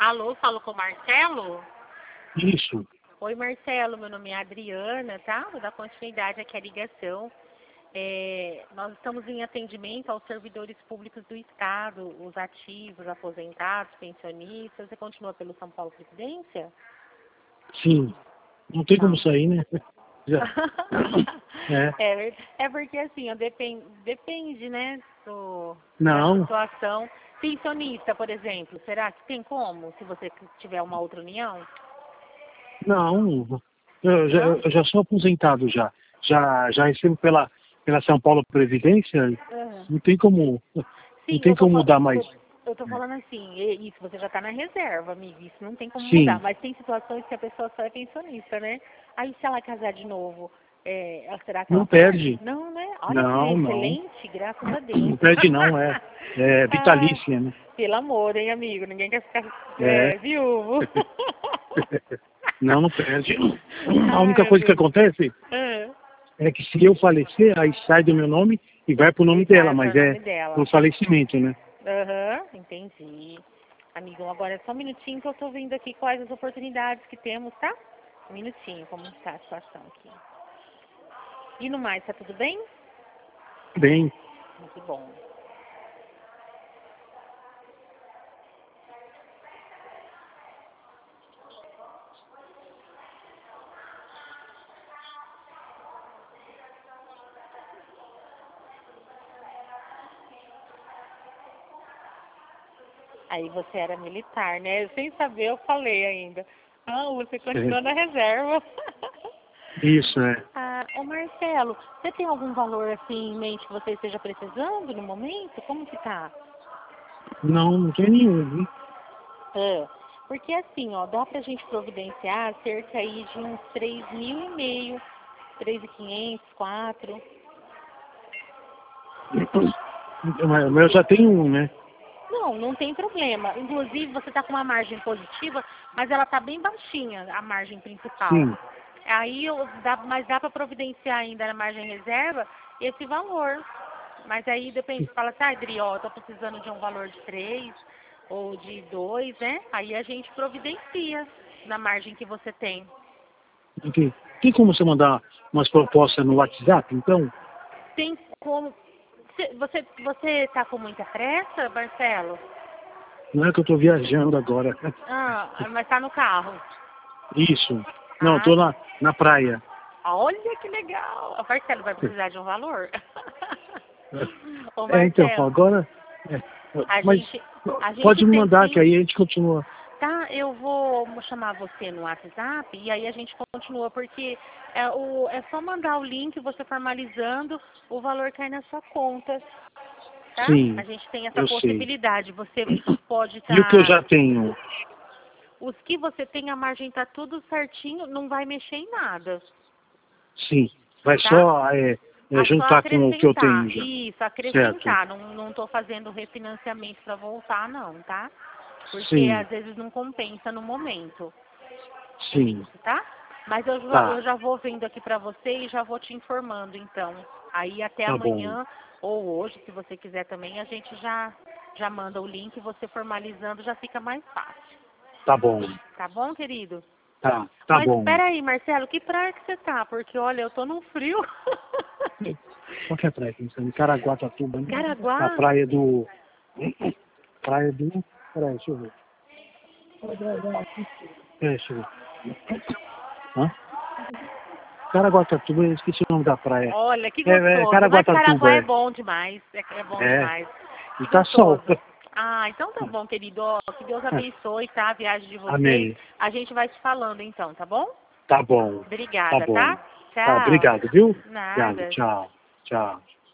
Alô, falo com o Marcelo? Isso. Oi, Marcelo, meu nome é Adriana, tá? Vou dar continuidade aqui à ligação. Nós estamos em atendimento aos servidores públicos do Estado, os ativos, aposentados, pensionistas. Você continua pelo São Paulo Previdência? Sim. Não tem Tá. como sair, né? Já. É porque assim, depende, né, da Não. situação. Pensionista, por exemplo, será que tem como, se você tiver uma outra união? Não. Eu já sou aposentado já. Já recebo pela São Paulo Previdência. Uhum. Não tem como. Sim, Não tem como mudar mais. Eu tô falando assim, isso, você já tá na reserva, amigo, isso não tem como Sim. mudar, mas tem situações que a pessoa só é pensionista, né? Aí se ela casar de novo, será que Não ela perde. Não, né? Olha Não, que não. excelente, graças a Deus. Não perde não, é vitalícia, né? Pelo amor, hein, amigo, ninguém quer ficar viúvo. Não perde. A única coisa que acontece é que se eu falecer, aí sai do meu nome e vai pro nome dela, mas pro falecimento, né? Entendi. Amigo, agora é só um minutinho que eu tô vendo aqui quais as oportunidades que temos, tá? Um minutinho, como está a situação aqui. E no mais, tá tudo bem? Bem. Muito bom. Aí você era militar, né? Sem saber, eu falei ainda. Ah, você continua na reserva. Isso, Ô Marcelo, você tem algum valor assim em mente que você esteja precisando no momento? Como que tá? Não tem nenhum, viu? Porque assim, ó, dá pra gente providenciar cerca aí de uns 3.500, 3.500, 4. O meu já tem um, né? Não tem problema. Inclusive, você tá com uma margem positiva, mas ela tá bem baixinha, a margem principal. Sim. Aí, mas dá para providenciar ainda na margem reserva esse valor. Mas aí depende, você fala assim, Adri, ó, tô precisando de um valor de 3 ou de 2, né? Aí a gente providencia na margem que você tem. Okay. Tem como você mandar umas propostas no WhatsApp, então? Tem como... Você tá com muita pressa, Marcelo? Não é que eu tô viajando agora. Mas tá no carro. Isso. Não, eu tô na praia. Olha que legal. O Marcelo vai precisar de um valor. Ô, Marcelo, então, agora... mas a gente pode me mandar, que aí a gente continua. Tá, eu vou chamar você no WhatsApp e aí a gente continua, porque é só mandar o link, você formalizando, o valor cai na sua conta. Tá? Sim, a gente tem essa possibilidade. Você pode estar... E o que eu já tenho? Os que você tem, a margem tá tudo certinho, não vai mexer em nada. Sim, vai só juntar só com o que eu tenho já. Isso, acrescentar. Certo. Não tô fazendo refinanciamento para voltar, não, tá? Porque Sim. às vezes não compensa no momento. Sim. Isso, tá? Mas eu já vou vendo aqui para você e já vou te informando, então. Aí até amanhã ou hoje, se você quiser também, a gente já manda o link, você formalizando já fica mais fácil. Tá bom. Tá bom, querido? Tá Mas bom. espera aí, Marcelo, que praia que você tá? Porque, olha, eu tô num frio. Qual que é a praia? Em Caraguatatuba, né? Caraguá? A praia do... Peraí, deixa eu ver. Deixa eu ver. Caraguatatuba, eu esqueci o nome da praia. Olha, que gostoso. Mas Caraguá é bom demais. É bom demais. E tá sol. Então tá bom, querido. Que Deus abençoe, tá? A viagem de vocês. Amém. A gente vai se falando então, tá bom? Tá bom. Obrigada, tá? Tchau. Tá, obrigado, viu? Nada. Tchau.